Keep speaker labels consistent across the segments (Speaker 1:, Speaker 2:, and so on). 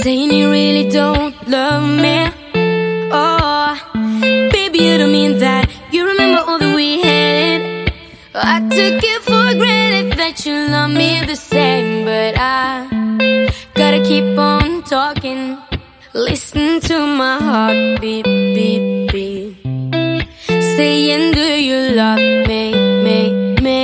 Speaker 1: saying you really don't love me. Oh, baby, you don't mean that. You remember all that we had. I took it for granted that you love me the same, but I gotta keep on talking. Listen to my heart beat, beat, beat, saying, do you love me, me, me?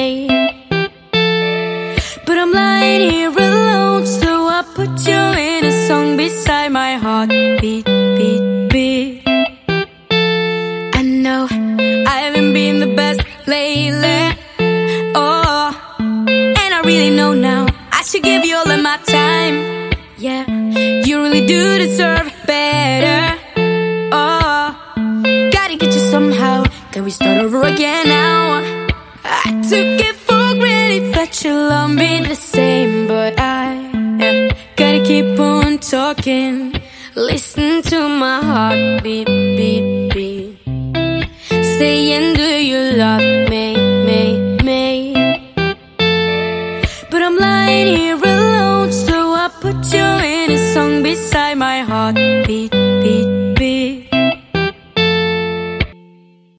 Speaker 1: But I'm lying here alone, so I put you in a song beside my heart beat, beat, beat. I know I haven't been the best lately, oh, and I really know now I should give you all of my time. Yeah, you really do deserve better. Oh, gotta get you somehow. Can we start over again now? I took it for granted that you love me the same, but I gotta keep on talking. Listen to my heart beat, beat, beat, saying, do you love me, me, me? But I'm lying here alone, so I put you in a song beside my heart beat.